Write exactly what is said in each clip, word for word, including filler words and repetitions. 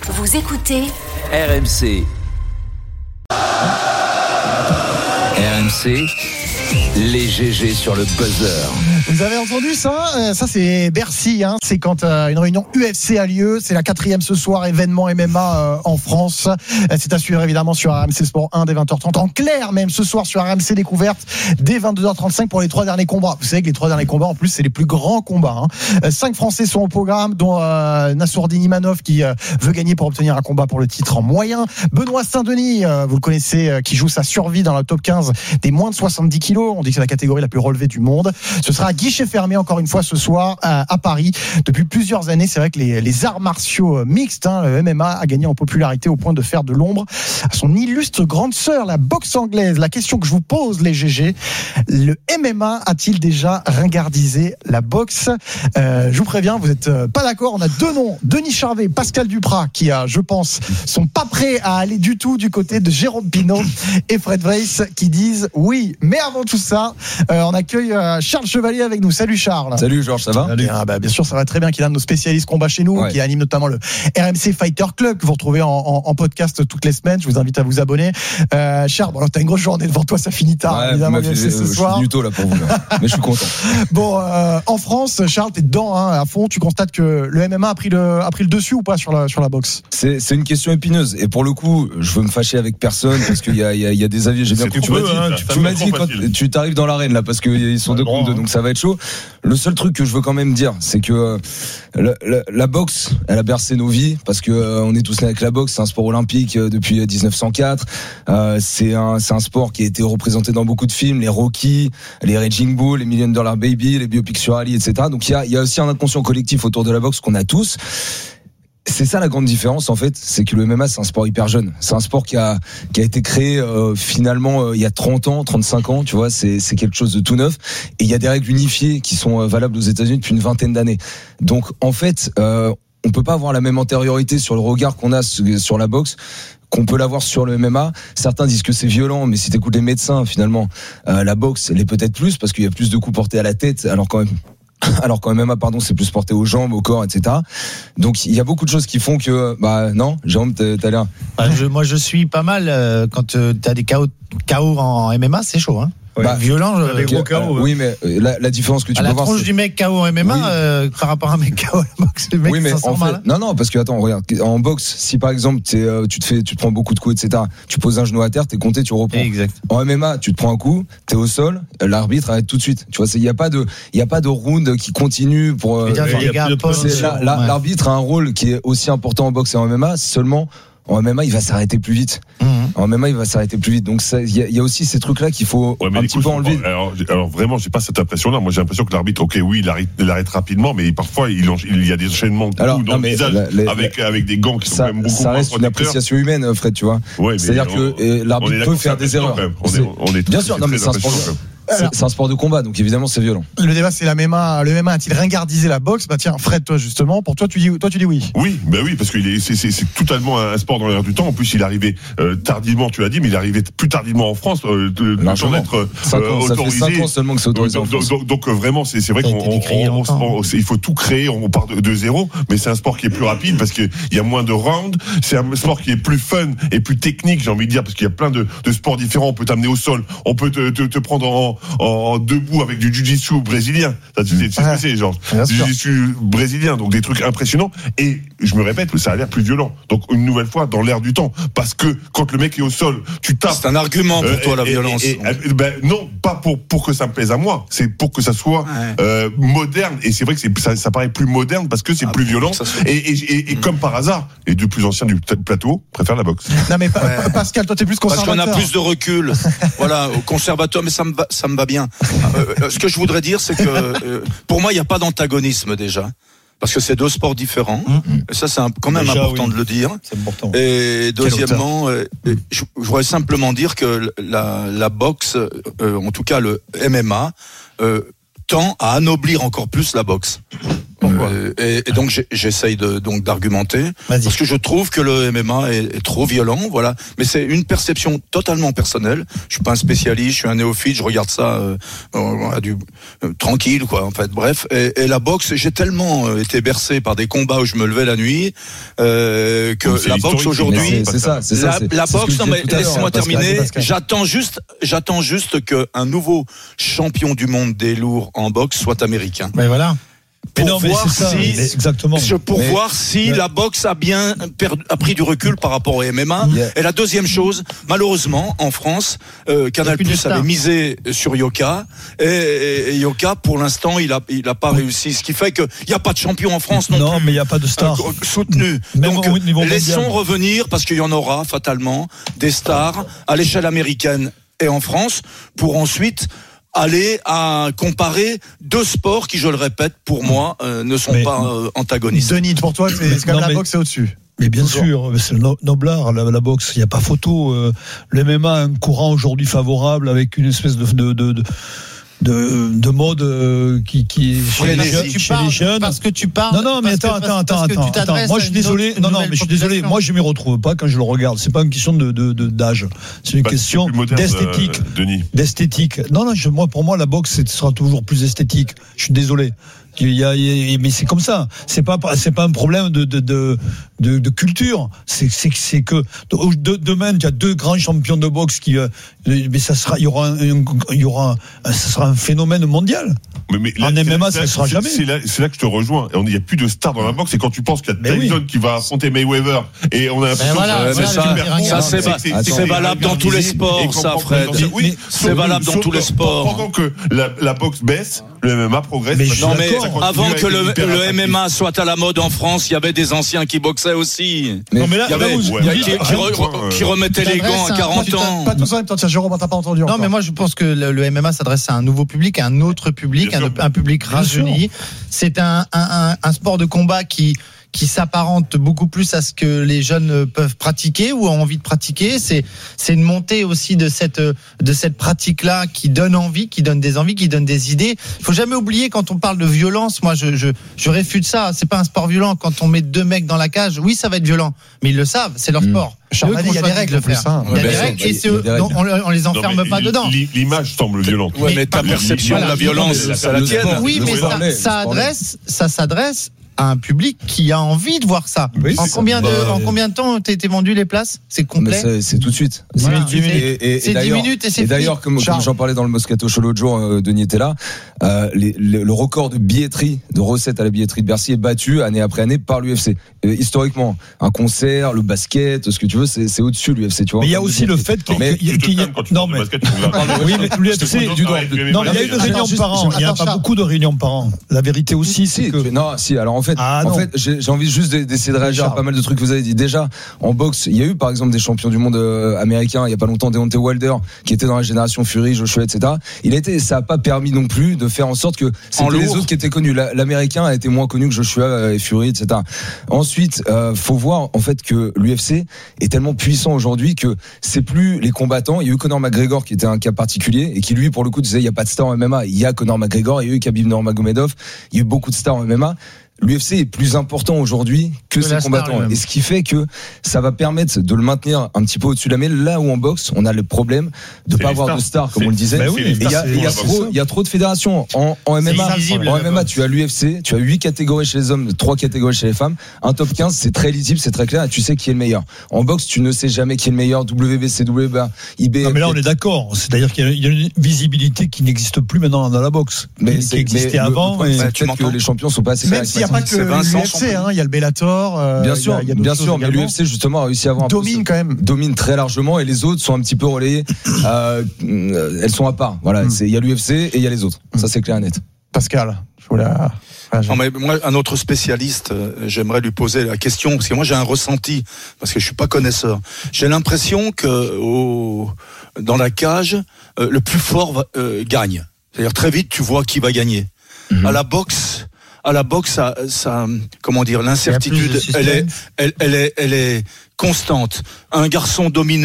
Vous écoutez R M C. R M C, les G G sur le buzzer. Vous avez entendu ça euh, Ça c'est Bercy, hein. C'est quand euh, une réunion U F C a lieu. C'est la quatrième ce soir, événement M M A euh, en France. Euh, c'est à suivre évidemment sur R M C Sport un dès vingt heures trente. En clair même ce soir sur R M C Découverte dès vingt-deux heures trente-cinq pour les trois derniers combats. Vous savez que les trois derniers combats en plus c'est les plus grands combats. Hein. Euh, cinq Français sont au programme, dont euh, Nassourdine Imanov qui euh, veut gagner pour obtenir un combat pour le titre en moyen. Benoît Saint-Denis, euh, vous le connaissez, euh, qui joue sa survie dans la top quinze des moins de soixante-dix kilos. On dit que c'est la catégorie la plus relevée du monde. Ce sera à guichet fermé encore une fois ce soir à, à Paris. Depuis plusieurs années, c'est vrai que les, les arts martiaux mixtes, hein, le M M A a gagné en popularité au point de faire de l'ombre à son illustre grande sœur, la boxe anglaise. La question que je vous pose, les G G, le M M A a-t-il déjà ringardisé la boxe? euh, Je vous préviens, vous n'êtes pas d'accord. On a deux noms, Denis Charvet, Pascal Duprat, qui, a, je pense, sont pas prêts à aller du tout du côté de Jérôme Pinault et Fred Weiss, qui disent oui. Mais avant tout ça, euh, on accueille euh, Charles Chevalier avec nous. Salut Charles. Salut Georges, ça va? Bien, bah, bien sûr, ça va très bien. Qui est l'un de nos spécialistes combat chez nous, ouais. Qui anime notamment le R M C Fighter Club que vous retrouvez en, en, en podcast toutes les semaines. Je vous invite à vous abonner. Euh, Charles, bon, alors t'as une grosse journée devant toi, ça finit tard. Ouais, évidemment, fait, ce je soir. suis du tout là pour vous, là. Mais je suis content. Bon, euh, en France, Charles, t'es dedans hein, à fond. Tu constates que le M M A a pris le, a pris le dessus ou pas sur la, sur la boxe? C'est, c'est une question épineuse. Et pour le coup, je veux me fâcher avec personne parce qu'il y a, il y a, il y a des avis. J'ai bien compris. Tu m'as dit, hein, tu, tu m'as dit quand tu t'arrives dans l'arène là parce qu'ils sont deux contre deux, donc ça va être chaud. Le seul truc que je veux quand même dire, c'est que euh, la, la, la boxe, elle a bercé nos vies parce que euh, on est tous nés avec la boxe. C'est un sport olympique euh, depuis dix-neuf cent quatre. Euh, c'est un, c'est un sport qui a été représenté dans beaucoup de films, les Rocky, les Raging Bull, les Million Dollar Baby, les biopics sur Ali, et cetera. Donc il y a, il y a aussi un inconscient collectif autour de la boxe qu'on a tous. C'est ça la grande différence en fait, c'est que le M M A c'est un sport hyper jeune. C'est un sport qui a qui a été créé euh, finalement euh, il y a trente ans, trente-cinq ans, tu vois, c'est c'est quelque chose de tout neuf et il y a des règles unifiées qui sont euh, valables aux États-Unis depuis une vingtaine d'années. Donc en fait, euh, on peut pas avoir la même antériorité sur le regard qu'on a sur la boxe qu'on peut l'avoir sur le M M A. Certains disent que c'est violent, mais si t'écoutes les médecins, finalement, euh, la boxe elle est peut-être plus parce qu'il y a plus de coups portés à la tête, alors quand même alors quand même, pardon, c'est plus porté aux jambes, au corps, et cetera. Donc il y a beaucoup de choses qui font que, bah non, Jérôme, t'as l'air. Bah, je, moi, je suis pas mal euh, quand euh, t'as des K O, K O en M M A, c'est chaud, hein. Bah, violent, je, des gros K O. Euh, oui, mais la, la différence que tu à peux la voir, la tronche c'est... du mec K O en M M A oui. euh, par rapport à un mec K O en boxe, le mec oui, mais ça sent en mal. Fait, non, non, parce que attends, regarde, en boxe, si par exemple t'es, euh, tu te fais, tu te prends beaucoup de coups, et cetera. Tu poses un genou à terre, t'es compté, tu reprends. Exact. En M M A, tu te prends un coup, t'es au sol, l'arbitre arrête tout de suite. Tu vois, il y a pas de, il y a pas de round qui continue pour. Euh, dire, les gars, c'est, la, la, ouais. L'arbitre a un rôle qui est aussi important en boxe et en M M A. Seulement, en M M A, il va s'arrêter plus vite. Mmh. En M M A, il va s'arrêter plus vite. Donc, il y, y a aussi ces trucs-là qu'il faut ouais, un petit peu enlever. Alors, alors, vraiment, j'ai pas cette impression-là. Moi, j'ai l'impression que l'arbitre, ok, oui, il arrête, il arrête rapidement, mais parfois, il, il y a des enchaînements de coups dans le visage la, la, avec, la, avec des gants qui ça, sont quand même beaucoup ça reste une appréciation humaine, Fred, tu vois. Ouais, c'est-à-dire on, que euh, l'arbitre peut faire des erreurs. On est, on est bien sûr, non, mais c'est un sport. C'est, c'est un sport de combat, donc évidemment c'est violent. Le débat c'est la M M A. Le M M A a-t-il ringardisé la boxe? Bah tiens, Fred, toi justement, pour toi tu dis, toi tu dis oui. Oui, bah oui, parce que il est, c'est, c'est, c'est totalement un sport dans l'air du temps. En plus, il est arrivé euh, tardivement, tu l'as dit, mais il est arrivé plus tardivement en France, euh, de, de d'être euh, autorisé. Ça fait cinq ans seulement que c'est autorisé. Donc, en France. donc, donc, donc vraiment, c'est, c'est vrai qu'on, on, on, on, il faut tout créer. On part de, de zéro, mais c'est un sport qui est plus rapide parce qu'il y a moins de rounds. C'est un sport qui est plus fun et plus technique, j'ai envie de dire, parce qu'il y a plein de, de sports différents. On peut t'amener au sol, on peut te, te, te prendre en, en, en debout avec du jiu-jitsu brésilien. Ça, tu sais ce que c'est, genre. Du jiu-jitsu brésilien, donc des trucs impressionnants. Et je me répète, ça a l'air plus violent. Donc, une nouvelle fois, dans l'air du temps. Parce que quand le mec est au sol, tu tapes. C'est un argument pour euh, toi, la et, violence. Et, et, ben, non, pas pour, pour que ça me plaise à moi. C'est pour que ça soit ouais. euh, moderne. Et c'est vrai que c'est, ça, ça paraît plus moderne parce que c'est ah, plus violent. Et, et, et, et mmh. comme par hasard, les deux plus anciens du plateau préfèrent la boxe. Non, mais ouais. Pascal, toi, t'es plus conservateur. Parce qu'on a plus de recul. Voilà, conservateur, mais ça me va, ça me va bien. Euh, ce que je voudrais dire, c'est que euh, pour moi, il n'y a pas d'antagonisme déjà. Parce que c'est deux sports différents. Mmh. Et ça, c'est un, quand même déjà, important oui. de le dire. C'est important. Et deuxièmement, euh, je, je voudrais simplement dire que la, la boxe, euh, en tout cas le M M A, euh, tend à anoblir encore plus la boxe. Pourquoi euh, et, et donc j'ai, j'essaye de, donc d'argumenter Vas-y. parce que je trouve que le M M A est, est trop violent, voilà. Mais c'est une perception totalement personnelle. Je suis pas un spécialiste, je suis un néophyte, je regarde ça euh, euh, du, euh, tranquille, quoi. En fait, bref. Et, et la boxe, j'ai tellement euh, été bercé par des combats où je me levais la nuit euh, que Donc, la boxe aujourd'hui, c'est, c'est ça, c'est la, ça. C'est, la c'est boxe, non mais laisse-moi terminer. Pascal. J'attends juste, j'attends juste que un nouveau champion du monde des lourds en boxe soit américain. Mais voilà. Pour Mais non, mais voir c'est ça, si, mais exactement. je- pour Mais- voir si mais- la boxe a bien perdu, a pris du recul par rapport au M M A. Yeah. Et la deuxième chose, malheureusement, en France, euh, Canal plus de Plus stars. avait misé sur Yoka et, et, et Yoka, pour l'instant, il a, il a pas réussi. Ce qui fait que il y a pas de champion en France non, Non, plus. mais il n'y a pas de star. Euh, soutenu. Même Donc, au niveau laissons mondial. revenir, parce qu'il y en aura fatalement, des stars à l'échelle américaine et en France, pour ensuite aller à comparer deux sports qui, je le répète, pour moi, euh, ne sont Mais- pas euh, antagonistes. Denis, pour toi, c'est, c'est comme Non, la mais- boxe, c'est au-dessus. Mais bien Toujours. sûr, c'est le no- noble art, la, la boxe. Il n'y a pas photo. euh, le M M A a un courant aujourd'hui favorable avec une espèce de de de, de, de, de mode euh, qui qui est chez, les, Frénésie. jeunes- Tu chez parles les jeunes. parce que tu parles. Non, non, mais parce attends, que- attends, parce que attends, tu attends. t'adresses Moi, à je suis une désolé. autre- Non, une non, nouvelle mais je suis désolé. population. Moi, je m'y retrouve pas quand je le regarde. C'est pas une question de, de, de- d'âge. C'est une Bah, c'est question plus moderne, d'esthétique. euh, Denis. D'esthétique. Non, non, je, moi, pour moi, la boxe, c'est- sera toujours plus esthétique. Je suis désolé. Il y a, il y a- mais c'est comme ça. C'est pas, c'est pas un problème de, de, de, de, de culture. C'est, c'est, c'est que de, demain, il y a deux grands champions de boxe qui, euh, mais ça sera, il y aura, un, il y aura, un, ça sera un phénomène mondial. Mais, mais En là, M M A, c'est- ça ne sera c'est- jamais. C'est là, c'est là que je te rejoins. Et on- Il n'y a plus de stars dans la boxe. Et quand tu penses qu'il y a Mais Tyson oui. qui va affronter Mayweather, et on a l'impression voilà, que Ouais, mais voilà, ça, le super ringard. ça c'est, c'est- va- c'est- c'est c'est- valable dans tous les et sports, qu'on ça, comprend Fred. dans ça. Oui, C'est sauf- valable dans sauf tous les que sports. Pendant que la, la boxe baisse, le M M A progresse. Mais parce je que Non suis mais d'accord. ça continue avant à que être le, hyper le attractif. M M A soit à la mode en France, il y avait des anciens qui boxaient aussi. Non, mais là, Il y avait, là, vous- il y a- ouais, qui, ouais, qui ouais, re- ouais. qui remettaient les gants à t'adresses à- quarante Tu t'as- ans. Pas tous en même temps, tiens, Jérôme, on t'a pas entendu Non, encore. mais moi je pense que le, le M M A s'adresse à un nouveau public, à un autre public, Bien un, sûr. un public rajeuni. C'est un, un, un, un sport de combat qui qui s'apparente beaucoup plus à ce que les jeunes peuvent pratiquer ou ont envie de pratiquer. C'est c'est une montée aussi de cette de cette pratique-là qui donne envie, qui donne des envies, qui donne des idées. Il faut jamais oublier quand on parle de violence. Moi, je je, je réfute ça. C'est pas un sport violent. Quand on met deux mecs dans la cage, oui, ça va être violent, mais ils le savent. C'est leur Mmh. sport. Charles Eux a dit, qui il y a ont des choisi règles de en le plus, faire. hein. Il y a Ouais, des bien règles sûr, et il y a c'est des eux- règles. donc on, on les Non, enferme mais pas dedans. l'i- L'image semble violente. Ouais, mais ta Oui, perception de la voilà. violence, Mais c'est la le tienne. sport- Oui, le mais sport ça, l'est, ça le sport l'est. adresse, ça s'adresse à un public qui a envie de voir ça. Oui, en c'est ça. combien de, Bah, en combien de temps t'as été vendu les places? C'est Mais complet. c'est, c'est tout de suite. Voilà, C'est- c'est- et- et- et c'est dix d'ailleurs- minutes et c'est Et d'ailleurs, comme, comme Charles. j'en parlais dans le Moscato Show l'autre jour, euh, Denis était là, euh, les- le, le record de billetterie, de recettes à la billetterie de Bercy est battu année après année par l'U F C. Euh, historiquement, un concert, le basket, ce que tu veux, c'est, c'est au-dessus l'U F C, tu vois. Mais il y a en termes de aussi le billetterie. fait qu'il y a- Mais qu'il y a- Tu te qu'il y a- calmes quand tu non parles de mais basket, tu me vas- oui, mais l'U F Je te C, pose du dans droit les de- M M A, non, mais il y a eu bien des sûr. réunions juste- par an. Il n'y a attends, pas Charles. beaucoup de réunions par an. La vérité aussi, Si, c'est que tu- non, si. Alors en fait, Ah, en non. fait, j'ai, j'ai envie juste d'essayer de réagir à Charles. pas mal de trucs que vous avez dit. Déjà, en boxe, il y a eu par exemple des champions du monde euh, américains. Il y a pas longtemps, Deontay Wilder, qui était dans la génération Fury, Joshua, et cetera. Il a été, ça a pas permis non plus de faire en sorte que En c'était les lourd. autres qui étaient connus. La- L'américain a été moins connu que Joshua euh, et Fury, et cetera. Ensuite, euh, faut voir en fait que l'U F C est tellement puissant aujourd'hui que c'est plus les combattants. Il y a eu Conor McGregor qui était un cas particulier et qui lui, pour le coup, disait il y a pas de star en M M A. Il y a Conor McGregor, il y a eu Khabib Nurmagomedov, il y a eu beaucoup de stars en M M A. L'U F C est plus important aujourd'hui que Que ses la star combattants. lui-même. Et ce qui fait que ça va permettre de le maintenir un petit peu au-dessus de la mêlée. Là où en boxe, on a le problème de C'est pas les avoir stars. de stars, comme C'est- on le disait. Bah oui, Et il y a, c'est- il y a c'est trop, ça. il y a trop de fédérations. En, en M M A, C'est invisible, en la M M A, boxe. tu as l'U F C, tu as huit catégories chez les hommes, trois catégories chez les femmes. Un top quinze, c'est très lisible, c'est très clair, et tu sais qui est le meilleur. En boxe, tu ne sais jamais qui est le meilleur. W B C, W B A, I B. non, mais là on est d'accord. C'est-à-dire qu'il y a- il y a une visibilité qui n'existe plus maintenant dans la boxe, Mais qui, c'est- qui existait mais le- avant. le problème, et- c'est tu peut-être m'entends que les champions sont pas assez Même s'il n'y a pas que C'est l'U Vincent, F C, son hein, il y a le Bellator. euh, Bien il y a- sûr, il y a d'autres bien choses sûr, mais également. l'U F C justement a réussi à avoir un peu Domine ce- quand même. domine très largement et les autres sont un petit peu relayés. Euh, elles sont à part. Voilà, Mm. c'est il y a l'U F C et il y a les autres. Ça c'est clair et net. Pascal, je voulais réagir. Non, mais moi, un autre spécialiste, euh, j'aimerais lui poser la question parce que moi j'ai un ressenti parce que je suis pas connaisseur. J'ai l'impression que au, dans la cage, euh, le plus fort va- euh, gagne. C'est-à-dire très vite tu vois qui va gagner. Mhm. À la boxe, à la boxe, ça, ça comment dire, Il l'incertitude, y a plus de elle est, suspense. elle, elle est, elle est constante. Un garçon dominé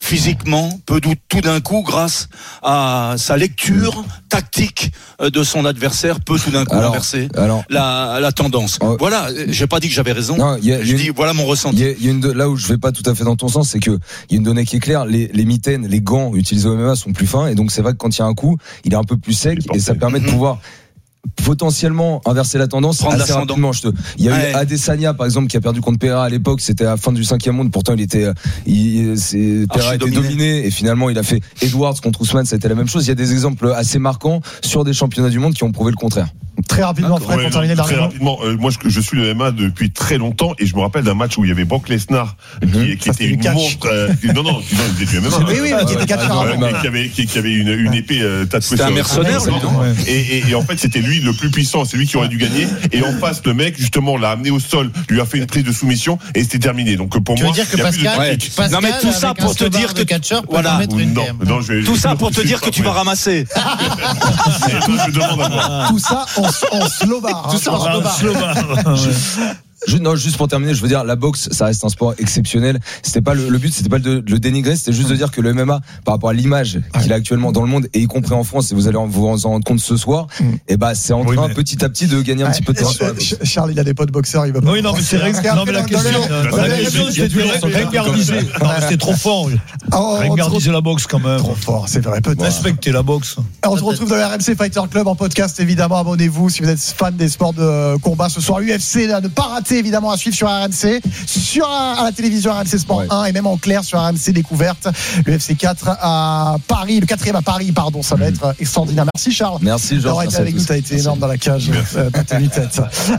physiquement, peut tout d'un coup, grâce à sa lecture tactique de son adversaire, peut tout d'un coup alors, inverser alors, la, la tendance. Euh, voilà, j'ai pas dit que j'avais raison. Non, y a, j'ai dit une, voilà mon ressenti. Y a, y a une, là où je vais pas tout à fait dans ton sens, c'est que il y a une donnée qui est claire. Les, les mitaines, les gants utilisés au M M A sont plus fins, et donc c'est vrai que quand il y a un coup, il est un peu plus sec, et ça permet de pouvoir potentiellement inverser la tendance prendre assez rapidement. Je te... Il y a ouais. eu Adesanya par exemple qui a perdu contre Pereira à l'époque, c'était à la fin du cinquième round, pourtant il était il, c'est, Pereira était dominé. dominé et finalement il a fait Edwards contre Ousmane, c'était la même chose. Il y a des exemples assez marquants sur des championnats du monde qui ont prouvé le contraire. Très rapidement, Fred, ouais, pour terminer Très rapidement, euh, moi je, je suis le M M A depuis très longtemps et je me rappelle d'un match où il y avait Brock Lesnar mm-hmm. qui, qui était une monstre. Euh, non, non, non, il était du M M A. Oui, oui, qui était catcheur. Qui avait, qui, qui avait une, une épée euh, tatouée sur. C'était un mercenaire, lui, non et, et, et en fait, c'était lui le plus puissant, c'est lui qui aurait dû gagner. Et en face, le mec, justement, l'a amené au sol, lui a fait une prise de soumission et c'était terminé. Donc pour tu moi, veux dire que il y a Pascal, plus de ouais. Pascal, non mais tout ça pour te dire que catcheur peut voilà. mettre une non, non, je, tout je, ça je, pour te dire que tu vas ramasser. Je demande à moi. Tout ça en slow bar. Tout ça en slow bar. Je, non, juste pour terminer, je veux dire, la boxe, ça reste un sport exceptionnel. C'était pas le, le but, c'était pas de, de le dénigrer, c'était juste de dire que le M M A, par rapport à l'image qu'il a actuellement dans le monde, et y compris en France, et vous allez vous en rendre compte ce soir, mm. et bah, c'est en train oui, mais... petit à petit de gagner un ouais, petit peu de terrain sur la boxe. Charles, il a des potes boxeurs, il va pas. Oui, non, mais c'est vrai. Non, mais la question, la question, c'était ringardiser. Non, c'était trop fort. Ringardiser la boxe quand même. Trop fort, c'est vrai, peut-être. Respectez la boxe. On se retrouve dans le R M C Fighter Club en podcast, évidemment. Abonnez-vous si vous êtes fan des sports de combat ce soir. U F C, là, ne pas rater, évidemment, à suivre sur R M C, sur à la télévision R M C Sport ouais. un et même en clair sur R M C Découverte. Le F C quatre à Paris, le quatrième à Paris, pardon, ça va être extraordinaire. Merci Charles. Merci Georges. D'avoir été avec nous, t'as été énorme dans la cage. T'as tenu tête.